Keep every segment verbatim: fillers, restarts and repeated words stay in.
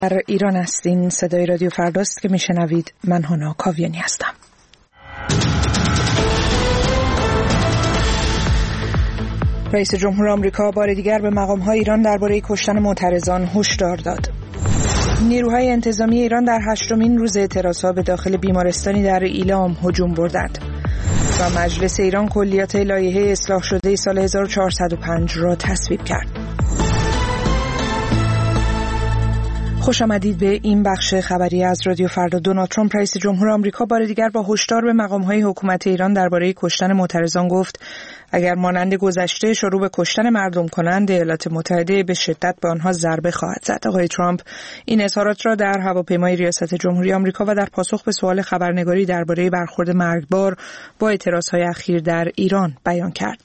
در ایران هستین. صدای رادیو فرداست که میشنوید. من هانا کاویانی هستم. رئیس جمهور آمریکا بار دیگر به مقام‌های ایران درباره کشتن معترضان هشدار داد. نیروهای انتظامی ایران در هشتمین روز اعتراضها به داخل بیمارستانی در ایلام هجوم بردند و مجلس ایران کلیات لایحه اصلاح شده سال هزار و چهارصد و پنج را تصویب کرد. خوش آمدید به این بخش خبری از رادیو فردا. دونالد ترامپ رئیس جمهور آمریکا بار دیگر با هشدار به مقام‌های حکومت ایران درباره کشتن معترضان گفت اگر مانند گذشته شروع به کشتن مردم کنند، ایالات متحده به شدت به آنها ضربه خواهد زد. آقای ترامپ این اظهارات را در هواپیمای ریاست جمهوری آمریکا و در پاسخ به سوال خبرنگاری درباره برخورد مرگبار با اعتراضهای اخیر در ایران بیان کرد.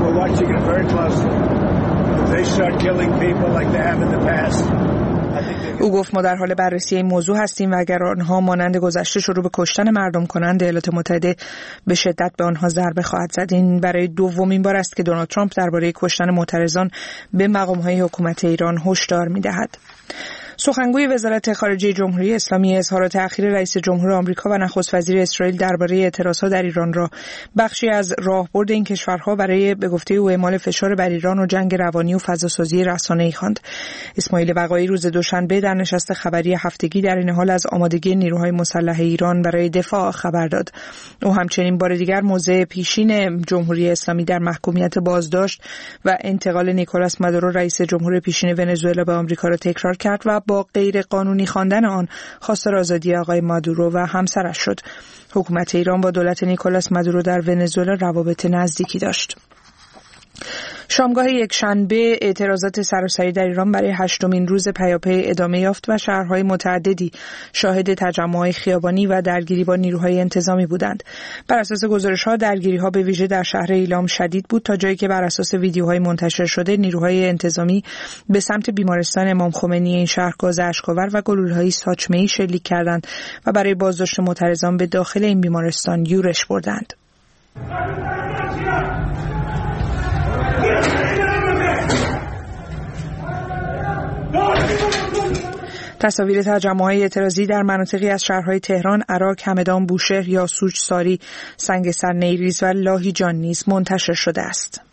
او گفت ما در حال بررسی این موضوع هستیم و اگر آنها مانند گذشته شروع به کشتن مردم کنند، ایالات متحده به شدت به آنها ضربه خواهد زد. این برای دومین بار است که دونالد ترامپ درباره کشتن معترضان به مقام‌های حکومت ایران هشدار می‌دهد. سخنگوی وزارت خارجه جمهوری اسلامی اظهارات اخیر رئیس جمهور آمریکا و نخست وزیر اسرائیل درباره اعتراضها در ایران را بخشی از راهبرد این کشورها برای به گفته او اعمال فشار بر ایران و جنگ روانی و فضاسازی رسانه‌ای خواند. اسماعیل بقایی روز دوشنبه در نشست خبری هفتگی در این حال از آمادگی نیروهای مسلح ایران برای دفاع خبر داد. او همچنین بار دیگر موضع پیشین جمهوری اسلامی در محکومیت بازداشت و انتقال نیکولاس مادورو رئیس جمهور پیشین ونزوئلا به آمریکا را تکرار کرد و با غیر قانونی خواندن آن خواستار آزادی آقای مادورو و همسرش شد. حکومت ایران با دولت نیکولاس مادورو در ونزوئلا روابط نزدیکی داشت. شامگاه یک شنبه اعتراضات سراسری در ایران برای هشتمین روز پیاپی ادامه یافت و شهرهای متعددی شاهد تجمعات خیابانی و درگیری با نیروهای انتظامی بودند. بر اساس گزارش‌ها درگیری‌ها به ویژه در شهر ایلام شدید بود تا جایی که بر اساس ویدیوهای منتشر شده نیروهای انتظامی به سمت بیمارستان امام خمینی این شهر گاز اشک‌آور و گلوله‌های ساچمه‌ای شلیک کردند و برای بازداشت معترضان به داخل این بیمارستان یورش بردند. تصاویر تجمعات اعتراضی در مناطقی از شهرهای تهران، عراق، همدان، بوشهر، یاسوج، ساری، سنگسر، نیریز و لاهیجان نیز منتشر شده است.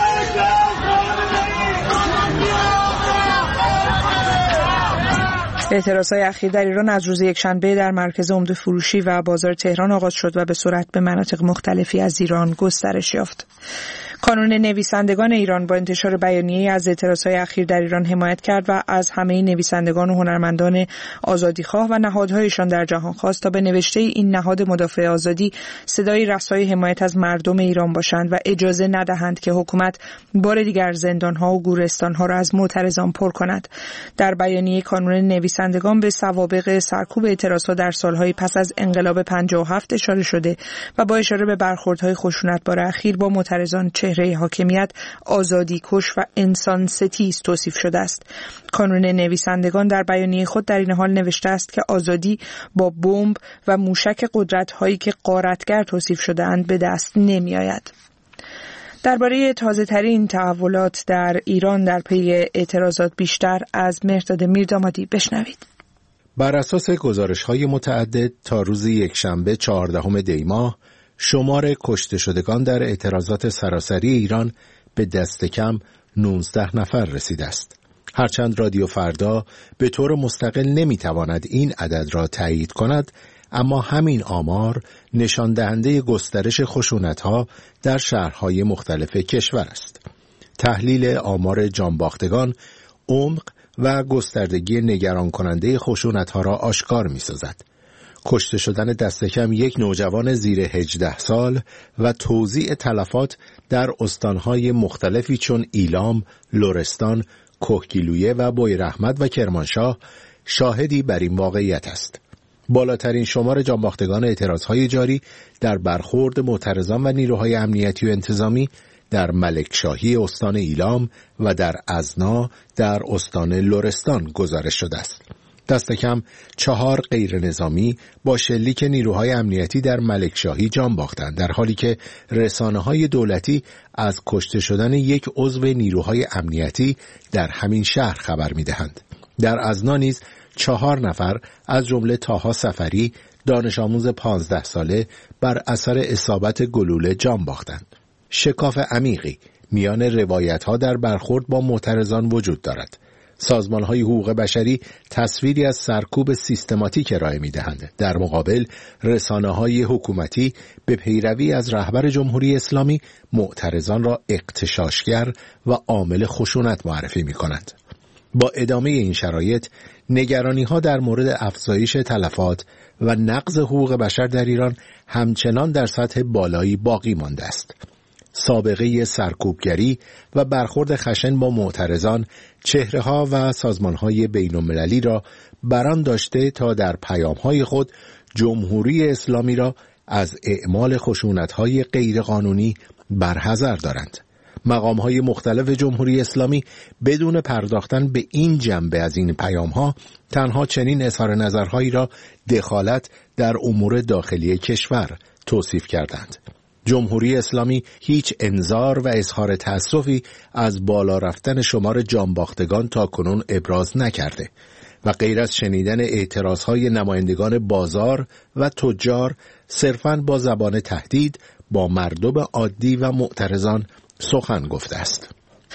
اعتراضهای اخیر در ایران از روز یکشنبه در مرکز عمده فروشی و بازار تهران آغاز شد و به سرعت به مناطق مختلفی از ایران گسترش یافت. کانون نویسندگان ایران با انتشار بیانیه‌ای از اعتراضهای اخیر در ایران حمایت کرد و از همه نویسندگان و هنرمندان آزادیخواه و نهادهایشان در جهان خواست تا به نوشته این نهاد مدافع آزادی صدای رسای حمایت از مردم ایران باشند و اجازه ندهند که حکومت بار دیگر زندان‌ها و گورستان‌ها را از معترضان پر کند. در بیانیه کانون نویسندگان به سوابق سرکوب اعتراضها در سالهای پس از انقلاب پنجاه و هفت اشاره شده و با اشاره به برخوردهای خشونتبار اخیر با معترضان چهره حاکمیت آزادی کش و انسان ستیز توصیف شده است. کانون نویسندگان در بیانیه خود در این حال نوشته است که آزادی با بمب و موشک قدرت‌هایی که غارتگر توصیف شده‌اند به دست نمی‌آید. درباره تازه‌ترین تحولات در ایران در پی اعتراضات بیشتر از مهرداد میردامادی بشنوید. بر اساس گزارش‌های متعدد تا روز یکشنبه چهاردهم دی ماه شمار کشته شدگان در اعتراضات سراسری ایران به دست کم نوزده نفر رسیده است. هرچند رادیو فردا به طور مستقل نمیتواند این عدد را تایید کند، اما همین آمار نشان دهنده گسترش خشونت‌ها در شهرهای مختلف کشور است. تحلیل آمار جانباختگان، عمق و گستردگی نگران کننده خشونت‌ها را آشکار می‌سازد. کشته شدن دست کم یک نوجوان زیر هجده سال و توزیع تلفات در استانهای مختلفی چون ایلام، لرستان، کهگیلویه و بویراحمد و کرمانشاه شاهدی بر این واقعیت است. بالاترین شمار جانباختگان اعتراضهای جاری در برخورد معترضان و نیروهای امنیتی و انتظامی در ملکشاهی استان ایلام و در ازنا در استان لرستان گزارش شده است. دست کم چهار غیر نظامی با شلیک نیروهای امنیتی در ملکشاهی جان باختند، در حالی که رسانه‌های دولتی از کشته شدن یک عضو نیروهای امنیتی در همین شهر خبر می‌دهند. در ازنا نیز چهار نفر از جمله طاها سفری دانش آموز پانزده ساله بر اثر اصابت گلوله جان باختند. شکاف عمیقی میان روایت‌ها در برخورد با معترضان وجود دارد. سازمان‌های حقوق بشری تصویری از سرکوب سیستماتیک ارائه می‌دهند. در مقابل رسانه‌های حکومتی به پیروی از رهبر جمهوری اسلامی معترضان را اغتشاشگر و عامل خشونت معرفی می‌کنند. با ادامه این شرایط نگرانی‌ها در مورد افزایش تلفات و نقض حقوق بشر در ایران همچنان در سطح بالایی باقی مانده است. سابقه سرکوبگری و برخورد خشن با معترضان چهره‌ها و سازمان‌های بین‌المللی را بران داشته تا در پیام‌های خود جمهوری اسلامی را از اعمال خشونت‌های غیرقانونی برحذر دارند. مقام‌های مختلف جمهوری اسلامی بدون پرداختن به این جنبه از این پیام‌ها تنها چنین اظهار نظرهایی را دخالت در امور داخلی کشور توصیف کردند. جمهوری اسلامی هیچ انذار و اظهار تأسفی از بالا رفتن شمار جانباختگان تا کنون ابراز نکرده و غیر از شنیدن اعتراضهای نمایندگان بازار و تجار صرفاً با زبان تهدید با مردم عادی و معترضان سخن گفته است.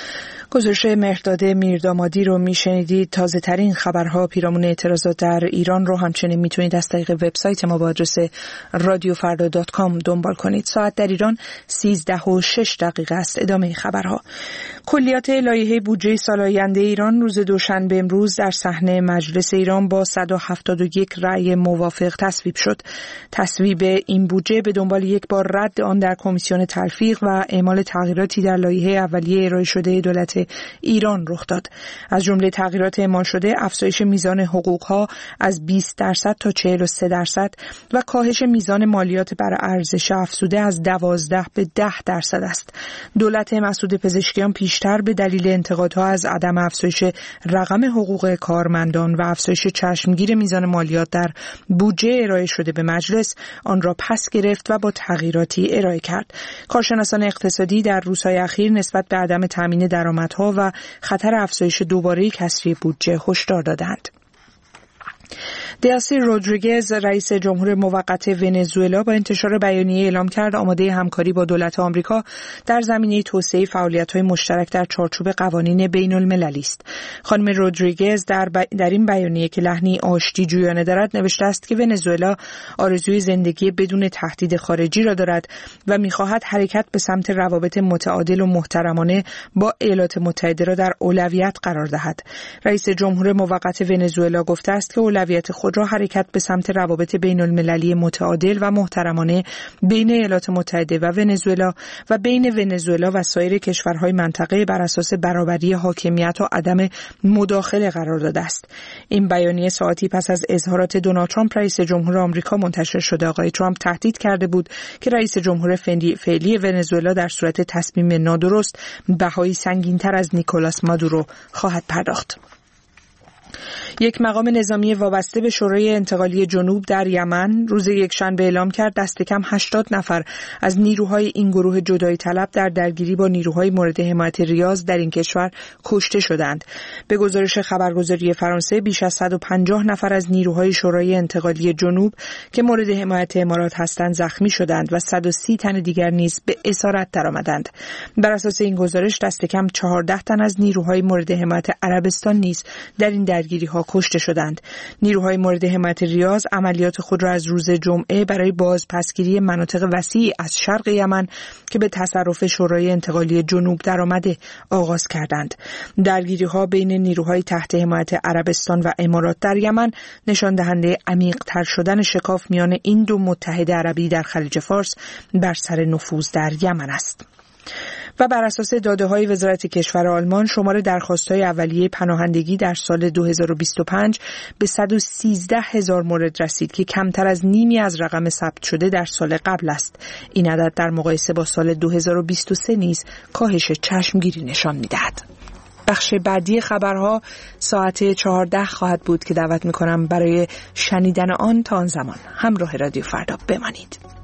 گزارش مهرداد میردامادی رو میشنیدید. تازه ترین خبرها پیرامون اعتراضات در ایران رو همچنین میتونید از طریق وبسایت ما با آدرس رادیو فردا دات کام دنبال کنید. ساعت در ایران سیزده و شش دقیقه است. ادامه خبرها. کلیات لایحه بودجه سال آینده ایران روز دوشنبه امروز در صحنه مجلس ایران با صد و هفتاد و یک رأی موافق تصویب شد. تصویب این بودجه به دنبال یک بار رد آن در کمیسیون تلفیق و اعمال تغییراتی در لایحه اولیه ارائه شده دولت ایران رخ داد. از جمله تغییرات اعمال شده افزایش میزان حقوقها از بیست درصد تا چهل و سه درصد و کاهش میزان مالیات بر ارزش افزوده از دوازده به ده درصد است. دولت مسعود پزشکیان پیشتر به دلیل انتقادها از عدم افزایش رقم حقوق کارمندان و افزایش چشمگیر میزان مالیات در بودجه ارائه شده به مجلس آن را پس گرفت و با تغییراتی ارائه کرد. کارشناسان اقتصادی در روزهای اخیر نسبت به عدم تامین درآمد و خطر افزایش دوباره کسری بودجه هشدار دادند. دیاسی رودریگز رئیس جمهور موقت ونزوئلا با انتشار بیانیه اعلام کرد آماده همکاری با دولت آمریکا در زمینه توسعه فعالیت‌های مشترک در چارچوب قوانین بین‌المللی است. خانم رودریگز در, ب... در این بیانیه که لحنی آشتی جویانه دارد نوشته است که ونزوئلا آرزوی زندگی بدون تهدید خارجی را دارد و می‌خواهد حرکت به سمت روابط متعادل و محترمانه با ایالات متحده را در اولویت قرار دهد. رئیس جمهور موقت ونزوئلا گفته است که اولویت خود را حرکت به سمت روابط بین المللی متعادل و محترمانه بین ایالات متحده و ونزوئلا و بین ونزوئلا و سایر کشورهای منطقه بر اساس برابری حاکمیت و عدم مداخله قرار داده است. این بیانیه ساعتی پس از اظهارات دونالد ترامپ رئیس جمهور آمریکا منتشر شده. آقای ترامپ تهدید کرده بود که رئیس جمهور فعلی ونزوئلا در صورت تصمیم نادرست بهایی سنگین‌تر از نیکولاس مادورو خواهد پرداخت. یک مقام نظامی وابسته به شورای انتقالی جنوب در یمن روز یکشنبه اعلام کرد دست کم هشتاد نفر از نیروهای این گروه جدایی طلب در درگیری با نیروهای مورد حمایت ریاض در این کشور کشته شدند. به گزارش خبرگزاری فرانسه بیش از صد و پنجاه نفر از نیروهای شورای انتقالی جنوب که مورد حمایت امارات هستند زخمی شدند و صد و سی تن دیگر نیز به اسارت درآمدند. بر اساس این گزارش دست کم چهارده تن از نیروهای مورد حمایت عربستان نیز در این درگیری‌ها کشته شدند. نیروهای مورد حمایت ریاض عملیات خود را از روز جمعه برای بازپسگیری مناطق وسیعی از شرق یمن که به تصرف شورای انتقالی جنوب درآمده آغاز کردند. درگیری‌ها بین نیروهای تحت حمایت عربستان و امارات در یمن نشان دهنده عمیق‌تر شدن شکاف میان این دو متحد عربی در خلیج فارس بر سر نفوذ در یمن است. و بر اساس داده‌های وزارت کشور آلمان شمار درخواست‌های اولیه پناهندگی در سال دو هزار و بیست و پنج به صد و سیزده هزار مورد رسید که کمتر از نیمی از رقم ثبت شده در سال قبل است. این عدد در مقایسه با سال دو هزار و بیست و سه نیز کاهش چشمگیری نشان می‌دهد. بخش بعدی خبرها ساعت چهارده خواهد بود که دعوت می‌کنم برای شنیدن آن تا آن زمان همراه رادیو فردا بمانید.